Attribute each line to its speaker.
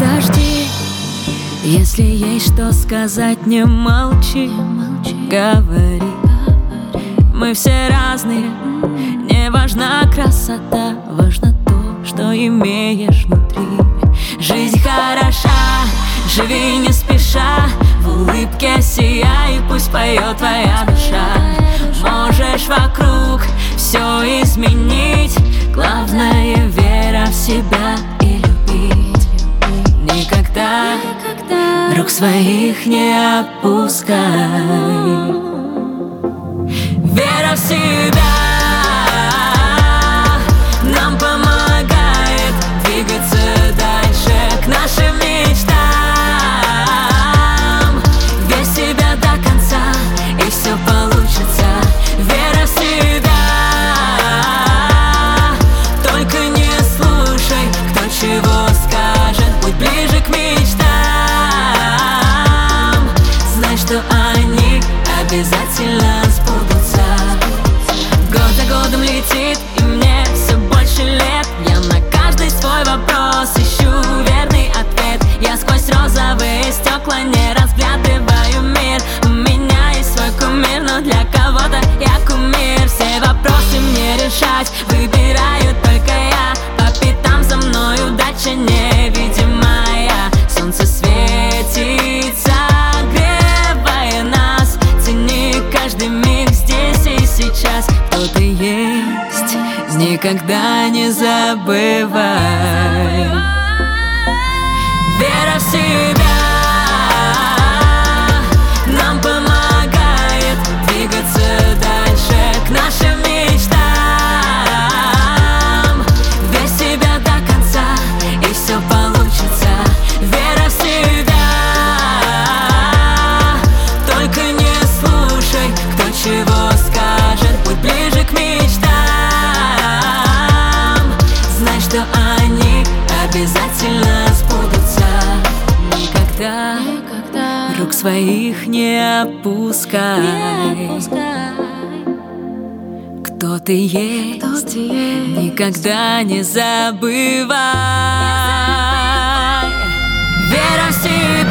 Speaker 1: подожди, если есть что сказать, не молчи, говори. Мы все разные, не важна красота, важно то, что имеешь внутри. Жизнь хороша, живи не спеша, в улыбке сияй, пусть поет твоя душа. Можешь вокруг все изменить, главное вера в себя и любить. Никогда рук своих не опускай. Вера в себя нам помогает двигаться дальше к нашим мечтам. Верь в себя до конца, и все получится. Вера в себя, только не слушай, кто чего скажет. Будь ближе к мечтам, знай, что они обязательно сбудутся. Год за годом летит, и мне все больше лет. Я на каждый свой вопрос ищу верный ответ. Я сквозь розовые стекла не разглядываю мир. У меня есть свой кумир, но для кого-то я кумир. Все вопросы мне решать выбираю только я. По пятам за мной удача невидимая. Солнце светит, согревая нас. Цени каждый миг здесь и сейчас. Кто ты есть, никогда не забывай. Вера в себя нам помогает двигаться дальше к нашим мечтам. Верь в себя до конца, и все получится. Вера в себя, только не слушай, кто чего скажет. Будь ближе к мечтам, знай, что они обязательно сбудутся. Никогда рук своих не опускай. Кто ты есть, никогда не забывай. Вера в себя.